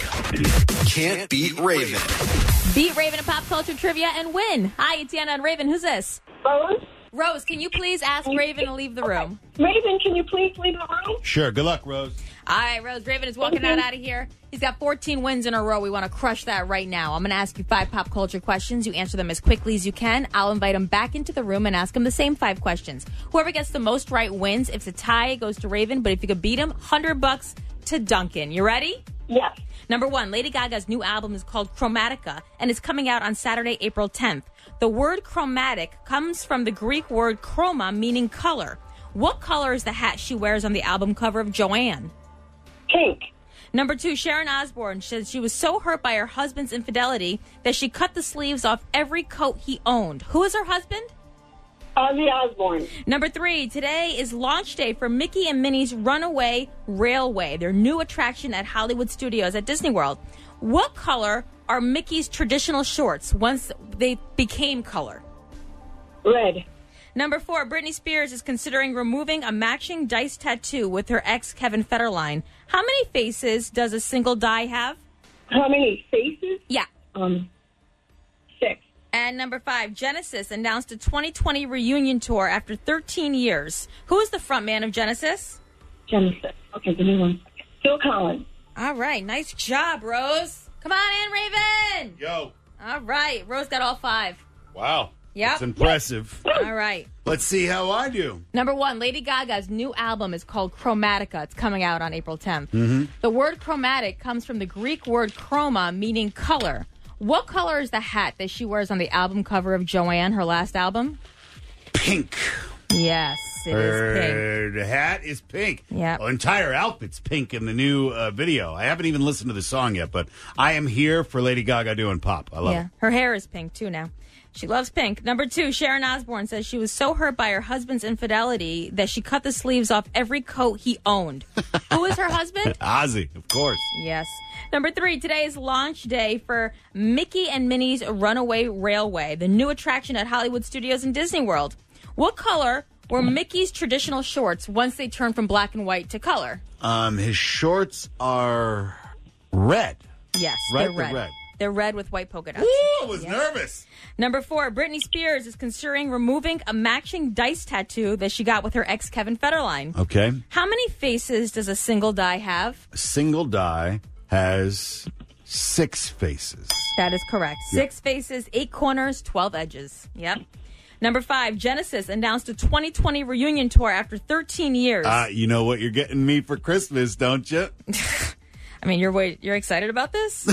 Can't beat Raven. Beat Raven at Pop Culture Trivia and win. Hi, it's Anna and Raven. Who's this? Rose? Rose, can you please ask Raven to leave the room? Raven, can you please leave the room? Sure. Good luck, Rose. All right, Rose. Raven is walking out, out of here. He's got fourteen wins in a row. We want to crush that right now. I'm going to ask you five pop culture questions. You answer them as quickly as you can. I'll invite him back into the room and ask him the same five questions. Whoever gets the most right wins. If it's a tie, it goes to Raven. But if you could beat him, one hundred bucks to Duncan. You ready? Yes. Number one, Lady Gaga's new album is called Chromatica, and it's coming out on Saturday, April tenth. The word chromatic comes from the Greek word chroma, meaning color. What color is the hat she wears on the album cover of Joanne? Pink. Number two, Sharon Osbourne said she was so hurt by her husband's infidelity that she cut the sleeves off every coat he owned. Who is her husband? Ozzy Osbourne. Number three, today is launch day for Mickey and Minnie's Runaway Railway, their new attraction at Hollywood Studios at Disney World. What color are Mickey's traditional shorts once they became color? Red. Number four, Britney Spears is considering removing a matching dice tattoo with her ex, Kevin Federline. How many faces does a single die have? How many faces? Yeah. Um, six. And number five, Genesis announced a twenty twenty reunion tour after thirteen years. Who is the frontman of Genesis? Genesis. Okay, give me one second. Phil Collins. All right, nice job, Rose. Come on in, Raven. Yo. All right, Rose got all five. Wow. Yep. That's impressive. All right. Let's see how I do. Number one, Lady Gaga's new album is called Chromatica. It's coming out on April tenth. Mhm. The word chromatic comes from the Greek word chroma, meaning color. What color is the hat that she wears on the album cover of Joanne, her last album? Pink. Yes, it is pink. Her hat is pink. Yep. Her entire outfit's pink in the new uh, video. I haven't even listened to the song yet, but I am here for Lady Gaga doing pop. I love Yeah, it. her hair is pink too now. She loves pink. Number two, Sharon Osbourne says she was so hurt by her husband's infidelity that she cut the sleeves off every coat he owned. Who is her husband? Ozzy, of course. Yes. Number three, today is launch day for Mickey and Minnie's Runaway Railway, the new attraction at Hollywood Studios and Disney World. What color were Mickey's traditional shorts once they turned from black and white to color? Um, his shorts are red. Yes, Right, they're red. they're red. They're red with white polka dots. Ooh, I was Yep. nervous. Number four, Britney Spears is considering removing a matching dice tattoo that she got with her ex, Kevin Federline. Okay. How many faces does a single die have? A single die has six faces. That is correct. Six faces, eight corners, twelve edges. Yep. Number five, Genesis announced a twenty twenty reunion tour after thirteen years. Uh, you know what you're getting me for Christmas, don't you? I mean, you're wait, you're excited about this?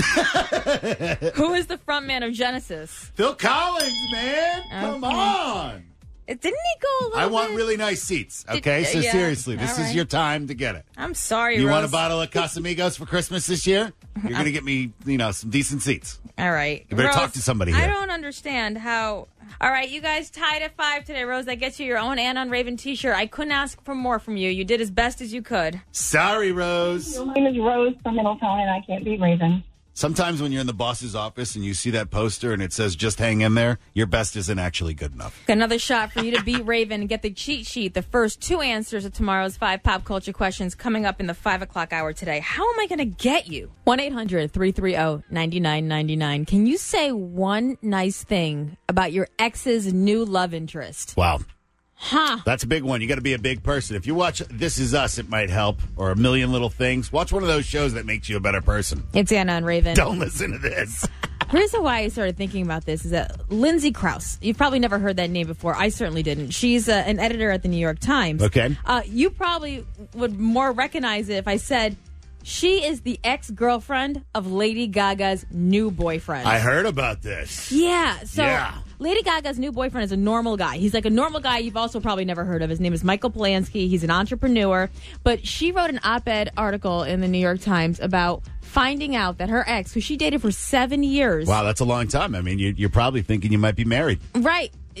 Who is the frontman of Genesis? Phil Collins, man. Come Okay. on. It, didn't he go a little I want bit? really nice seats, Did- okay? So yeah. seriously, this All is right. your time to get it. I'm sorry, You Rose. want a bottle of Casamigos for Christmas this year? You're going to get me, you know, some decent seats. All right. You better Rose, talk to somebody I here. don't understand how. All right, you guys tied at five today, Rose. That gets you your own Anna and Raven t shirt. I couldn't ask for more from you. You did as best as you could. Sorry, Rose. My name is Rose from Middletown, and I can't beat Raven. Sometimes when you're in the boss's office and you see that poster and it says just hang in there, your best isn't actually good enough. Got another shot for you to beat Raven and get the cheat sheet. The first two answers of tomorrow's five pop culture questions coming up in the five o'clock hour today. How am I going to get you? one eight hundred three three zero nine nine nine nine. Can you say one nice thing about your ex's new love interest? Wow. Huh. That's a big one. You got to be a big person. If you watch This Is Us, it might help, or A Million Little Things. Watch one of those shows that makes you a better person. It's Anna and Raven. Don't listen to this. The reason why I started thinking about this is that Lindsay Krause, you've probably never heard that name before. I certainly didn't. She's uh, an editor at the New York Times. Okay. Uh, you probably would more recognize it if I said she is the ex-girlfriend of Lady Gaga's new boyfriend. I heard about this. Yeah. So Yeah. Lady Gaga's new boyfriend is a normal guy. He's like a normal guy you've also probably never heard of. His name is Michael Polanski. He's an entrepreneur. But she wrote an op-ed article in the New York Times about finding out that her ex, who she dated for seven years. Wow, that's a long time. I mean, you, you're probably thinking you might be married. Right.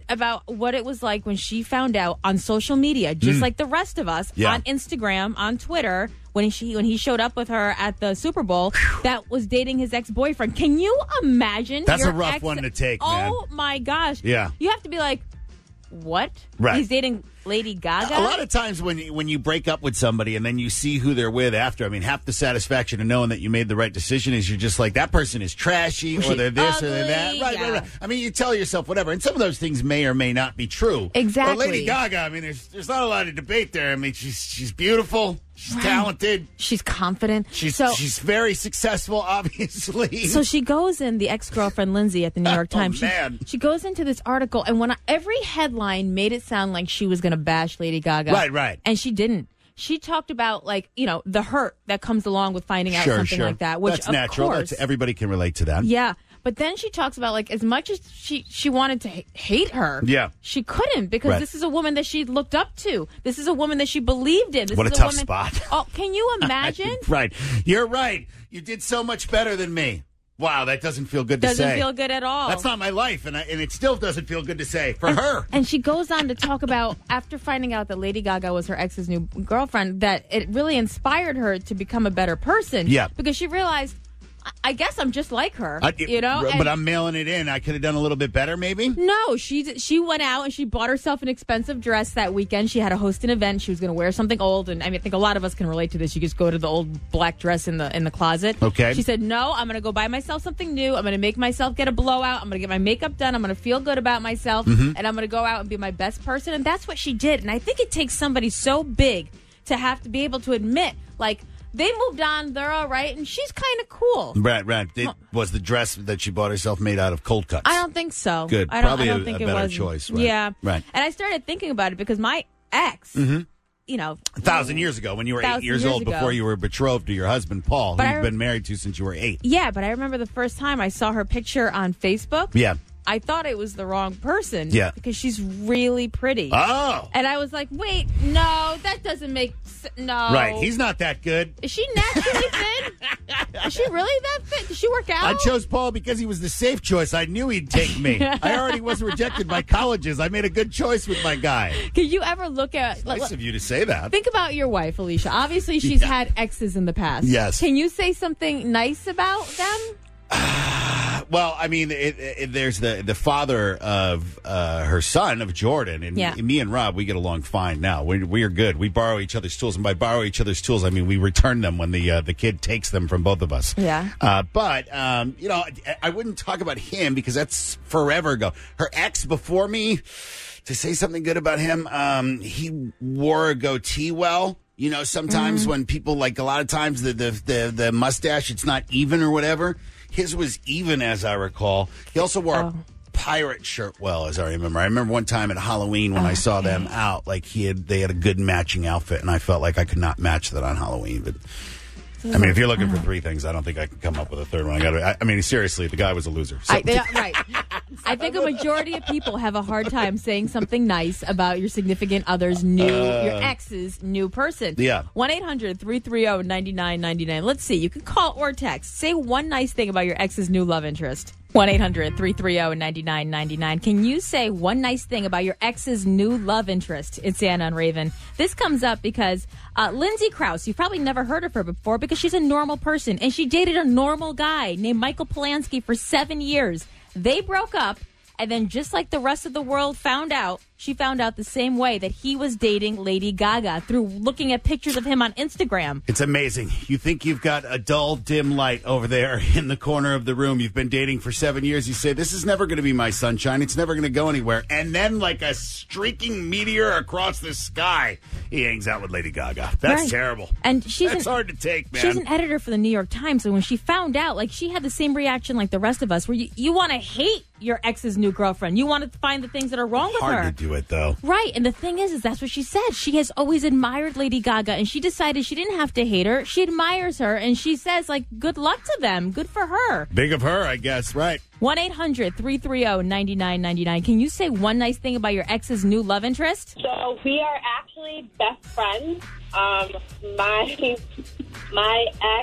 about what it was like when she found out on social media, just Mm. like the rest of us, Yeah. on Instagram, on Twitter, when she when he showed up with her at the Super Bowl, that was dating his ex-boyfriend. Can you imagine? That's your a rough ex- one to take, man. Oh my gosh! Yeah. You have to be like, what? Right. He's dating Lady Gaga. A lot of times when you, when you break up with somebody and then you see who they're with after, I mean, half the satisfaction of knowing that you made the right decision is you're just like, that person is trashy or they're this or they're that. Ugly, Right, yeah. right, right. I mean, you tell yourself whatever. And some of those things may or may not be true. Exactly. But Lady Gaga, I mean, there's there's not a lot of debate there. I mean, she's she's beautiful. She's Right. talented. She's confident. She's so, she's very successful, obviously. So she goes in, the ex-girlfriend Lindsay at the New York Oh, Times. She, man. she goes into this article, and when I, every headline made it sound like she was going to bash Lady Gaga. Right, right. And she didn't. She talked about, like, you know, the hurt that comes along with finding out sure, something sure. like that. Which, That's of natural. course, That's, everybody can relate to that. yeah. But then she talks about, like, as much as she, she wanted to ha- hate her, Yeah. she couldn't, because Right. this is a woman that she looked up to. This is a woman that she believed in. This What is a tough woman, spot. Oh, can you imagine? Right. You're right. You did so much better than me. Wow, that doesn't feel good to Doesn't say. feel good at all. That's not my life, and I, and it still doesn't feel good to say for her. And she goes on to talk about, after finding out that Lady Gaga was her ex's new girlfriend, that it really inspired her to become a better person. Yeah. Because she realized, I- I guess I'm just like her. I- you know? but And- I'm mailing it in. I could have done a little bit better, maybe. No, she she went out and she bought herself an expensive dress that weekend. She had to host an event. She was going to wear something old, and I mean, I think a lot of us can relate to this. You just go to the old black dress in the in the closet. Okay. She said, "No, I'm going to go buy myself something new. I'm going to make myself get a blowout. I'm going to get my makeup done. I'm going to feel good about myself, Mhm. and I'm going to go out and be my best person." And that's what she did. And I think it takes somebody so big to have to be able to admit, like, they moved on, they're all right, and she's kind of cool. Right, right. It, was the dress that she bought herself made out of cold cuts? I don't think so. Good. I don't, Probably I don't a- think a it better was. choice, right. Yeah. Right. And I started thinking about it because my ex, Mm-hmm. you know, A thousand years ago, when you were eight Thousand years, years old, ago. before you were betrothed to your husband, Paul, But who I you've re- been married to since you were eight. yeah, but I remember the first time I saw her picture on Facebook. Yeah. I thought it was the wrong person. Yeah. Because she's really pretty. Oh. And I was like, wait, no, that doesn't make sense. No. Right. He's not that good. Is she naturally thin? Is she really that fit? Does she work out? I chose Paul because he was the safe choice. I knew he'd take me. I already was rejected by colleges. I made a good choice with my guy. Can you ever look at... Nice of you to say that. Think about your wife, Alicia. Obviously, she's Yeah. had exes in the past. Yes. Can you say something nice about them? Well, I mean, it, it, there's the the father of uh, her son, of Jordan, and Yeah. me and Rob, we get along fine now. We we are good. We borrow each other's tools, and by borrow each other's tools, I mean we return them when the uh, the kid takes them from both of us. Yeah. Uh, but um, you know, I, I wouldn't talk about him because that's forever ago. Her ex before me, to say something good about him, um, he wore a goatee well. You know, sometimes Mm-hmm. when people, like, a lot of times the, the the the mustache, it's not even or whatever. His was even, as I recall. He also wore Oh. a pirate shirt well, as I remember. I remember one time at Halloween when I saw them out, like he had they had a good matching outfit, and I felt like I could not match that on Halloween. But I mean, if you're looking for three things, I don't think I can come up with a third one. I got. I, I mean, seriously, the guy was a loser. So. I, yeah, right. I think a majority of people have a hard time saying something nice about your significant other's new, Uh, your ex's new person. Yeah. one eight hundred three three zero nine nine nine nine. Let's see. You can call or text. Say one nice thing about your ex's new love interest. one eight hundred three three zero nine nine nine nine. Can you say one nice thing about your ex's new love interest? It's Anna and Raven. This comes up because uh, Lindsay Krause, you've probably never heard of her before because she's a normal person, and she dated a normal guy named Michael Polanski for seven years. They broke up, and then just like the rest of the world found out, she found out the same way that he was dating Lady Gaga through looking at pictures of him on Instagram. It's amazing. You think you've got a dull, dim light over there in the corner of the room. You've been dating for seven years. You say, this is never going to be my sunshine. It's never going to go anywhere. And then, like a streaking meteor across the sky, he hangs out with Lady Gaga. That's Right. terrible. And she's That's an, hard to take, man. She's an editor for the New York Times, so when she found out, like, she had the same reaction like the rest of us, where you, you want to hate your ex's new girlfriend. You want to find the things that are wrong with hard her. to do it, though. Right, and the thing is, is that's what she said. She has always admired Lady Gaga, and she decided she didn't have to hate her. She admires her, and she says, like, good luck to them. Good for her. Big of her, I guess. Right. one eight hundred three three zero nine nine nine nine. Can you say one nice thing about your ex's new love interest? So we are actually best friends. Um, my my ex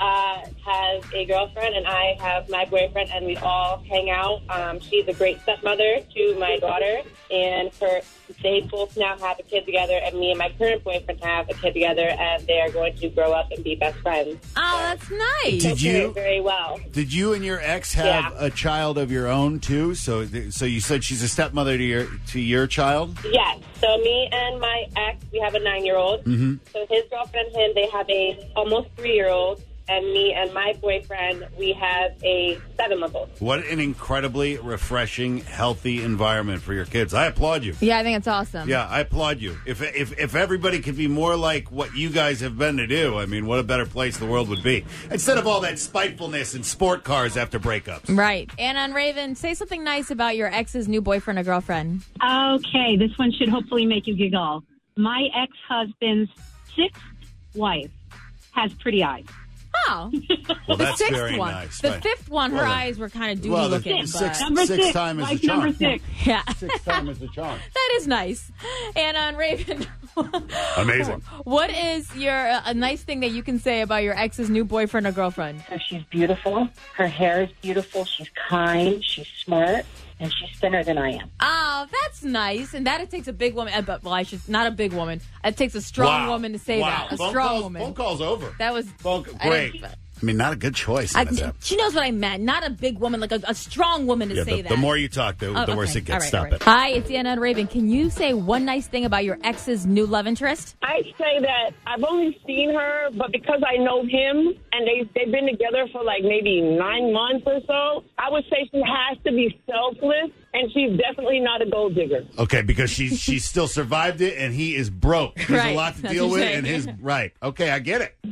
uh, has a girlfriend, and I have my boyfriend, and we all hang out. Um, she's a great stepmother to my daughter, and her, they both now have a kid together, and me and my current boyfriend have a kid together, and they are going to grow up and be best friends. Oh, that's nice. Did you- Very well. Did you and your ex have Yeah. a child of your own too? So, th- so you said she's a stepmother to your to your child. Yes. So me and my ex, we have a nine-year-old. Mhm. So his girlfriend and him, they have a almost three-year-old. And me and my boyfriend, we have a seven-month-old. What an incredibly refreshing, healthy environment for your kids. I applaud you. Yeah, I think it's awesome. Yeah, I applaud you. If if if everybody could be more like what you guys have been to do, I mean, what a better place the world would be. Instead of all that spitefulness and sport cars after breakups. Right. And on Raven, say something nice about your ex's new boyfriend or girlfriend. Okay, this one should hopefully make you giggle. My ex-husband's sixth wife has pretty eyes. Oh. Well, the that's sixth very one. nice. The Right. fifth one, her Well, then- eyes were kind of doody well, the looking. six- but... Number six six, time is wife the charm. number six. Yeah. Six time is the charm. That is nice. And on Raven, Amazing. what is your uh, a nice thing that you can say about your ex's new boyfriend or girlfriend? So she's beautiful. Her hair is beautiful. She's kind. She's smart. And she's thinner than I am. Oh, that's nice. And that it takes a big woman. uh, But well, I should not a big woman. It takes a strong Wow. woman to say Wow. that. A Phone strong calls- woman. phone call's over. That was Phone, I great. didn't- I mean, not a good choice. I, Annette. she knows what I meant. Not a big woman, like a, a strong woman to Yeah, say the, that. the more you talk, the, Oh, the worse okay. it gets. All right, Stop all right. it. Hi, it's Anna and Raven. Can you say one nice thing about your ex's new love interest? I'd say that I've only seen her, but because I know him and they, they've been together for like maybe nine months or so, I would say she has to be selfless, and she's definitely not a gold digger. Okay, because she she still survived it, and he is broke. There's Right, a lot to that's deal what with, I'm and saying. his right. Okay, I get it.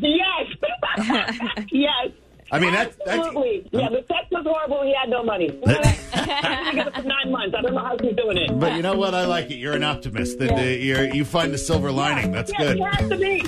Yes. yes. I mean, that's, that's Absolutely. Yeah, the sex was horrible. He had no money. I've been together for nine months. I don't know how she's doing it. But you know what? I like it. You're an optimist. The, the, you're, you find the silver lining. That's Yeah, good. she has to be.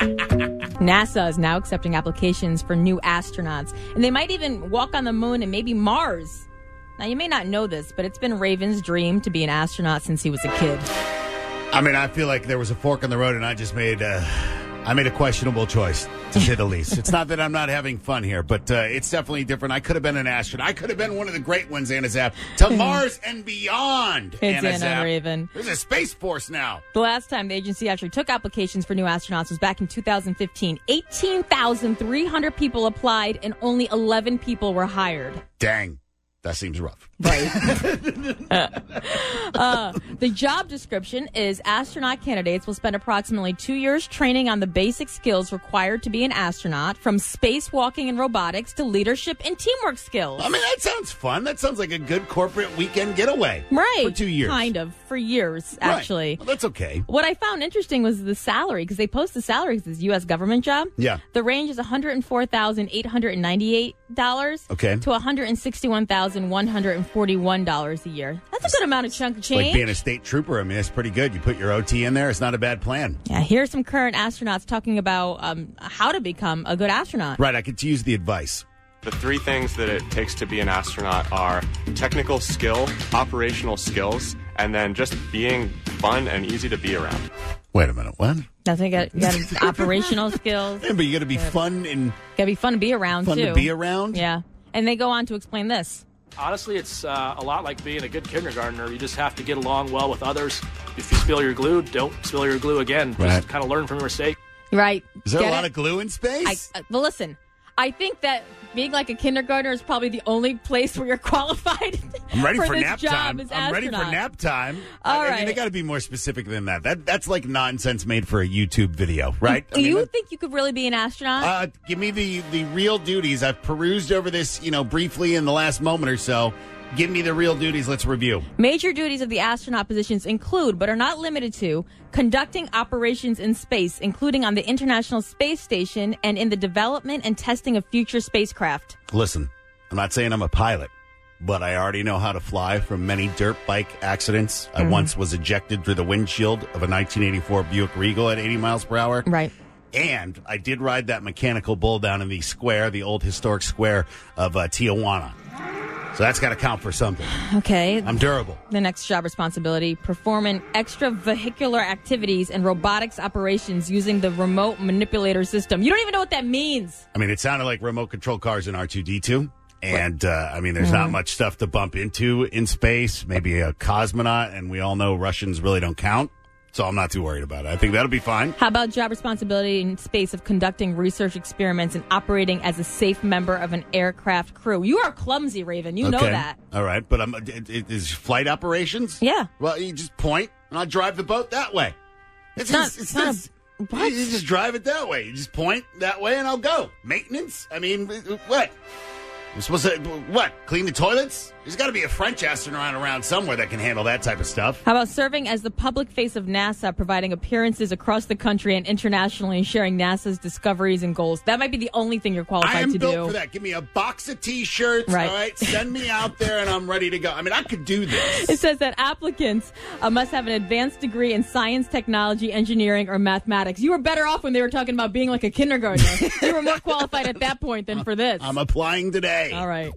NASA is now accepting applications for new astronauts, and they might even walk on the moon and maybe Mars. Now, you may not know this, but it's been Raven's dream to be an astronaut since he was a kid. I mean, I feel like there was a fork in the road, and I just made uh, I made a questionable choice, to say the least. It's not that I'm not having fun here, but uh, it's definitely different. I could have been an astronaut. I could have been one of the great ones, Anna Zapp, to Mars and beyond. It's Anna Anna Zapp. Raven. There's a space force now. The last time the agency actually took applications for new astronauts was back in two thousand fifteen. eighteen thousand three hundred people applied, and only eleven people were hired. Dang. That seems rough. Uh, the job description is astronaut candidates will spend approximately two years training on the basic skills required to be an astronaut, from spacewalking and robotics to leadership and teamwork skills. I mean, that sounds fun. That sounds like a good corporate weekend getaway. Right. For two years. Kind of. For years, Right. actually. Well, that's okay. What I found interesting was the salary, because they post the salary because it's a U S government job. Yeah. The range is one hundred four thousand eight hundred ninety-eight dollars Okay. to one hundred sixty-one thousand one hundred forty-one dollars a year. That's a good amount of chunk of It's change. like being a state trooper. I mean, it's pretty good. You put your O T in there. It's not a bad plan. Yeah, here's some current astronauts talking about um, how to become a good astronaut. Right. I could use the advice. The three things that it takes to be an astronaut are technical skill, operational skills, and then just being fun and easy to be around. Wait a minute. What? I think you got, you got operational skills. Yeah, but you got to be fun and Got to be fun to be around, fun too. to be around. Yeah. And they go on to explain this. Honestly, it's uh, a lot like being a good kindergartner. You just have to get along well with others. If you spill your glue, don't spill your glue again. Right. Just kind of learn from your mistake. Right. Is there Get a lot it? of glue in space? I, uh, well, listen, I think that being like a kindergartner is probably the only place where you're qualified. I'm ready for, for this nap job time. as I'm ready for astronaut. nap time. All I, I right. mean, they got to be more specific than that. That that's like nonsense made for a YouTube video, right? I mean, you that- think you could really be an astronaut? uh, give me the the real duties. I've perused over this, you know, briefly in the last moment or so. Give me the real duties. Let's review. Major duties of the astronaut positions include, but are not limited to, conducting operations in space, including on the International Space Station and in the development and testing of future spacecraft. Listen, I'm not saying I'm a pilot, but I already know how to fly from many dirt bike accidents. I Mhm. once was ejected through the windshield of a nineteen eighty-four Buick Regal at eighty miles per hour. Right. And I did ride that mechanical bull down in the square, the old historic square of uh, Tijuana. So that's got to count for something. Okay. I'm durable. The next job responsibility, performing extravehicular activities and robotics operations using the remote manipulator system. You don't even know what that means. I mean, it sounded like remote control cars in R two D two. And, uh, I mean, there's not much stuff to bump into in space. Maybe a cosmonaut, and we all know Russians really don't count. So I'm not too worried about it. I think that'll be fine. How about job responsibility in space of conducting research experiments and operating as a safe member of an aircraft crew? You are clumsy, Raven. You know Okay. that. All right. But um, it, it is flight operations? Yeah. Well, you just point, and I'll drive the boat that way. It's, not- it's, it's not it's- What? You just drive it that way. You just point that way, and I'll go. Maintenance? I mean, what? I'm supposed to, what, clean the toilets? There's got to be a French astronaut around somewhere that can handle that type of stuff. How about serving as the public face of NASA, providing appearances across the country and internationally, and sharing NASA's discoveries and goals? That might be the only thing you're qualified I am to built do. for that. Give me a box of T-shirts, Right. all right? Send me out there, and I'm ready to go. I mean, I could do this. It says that applicants uh, must have an advanced degree in science, technology, engineering, or mathematics. You were better off when they were talking about being like a kindergartner. You were more qualified at that point than for this. I'm applying today. All right.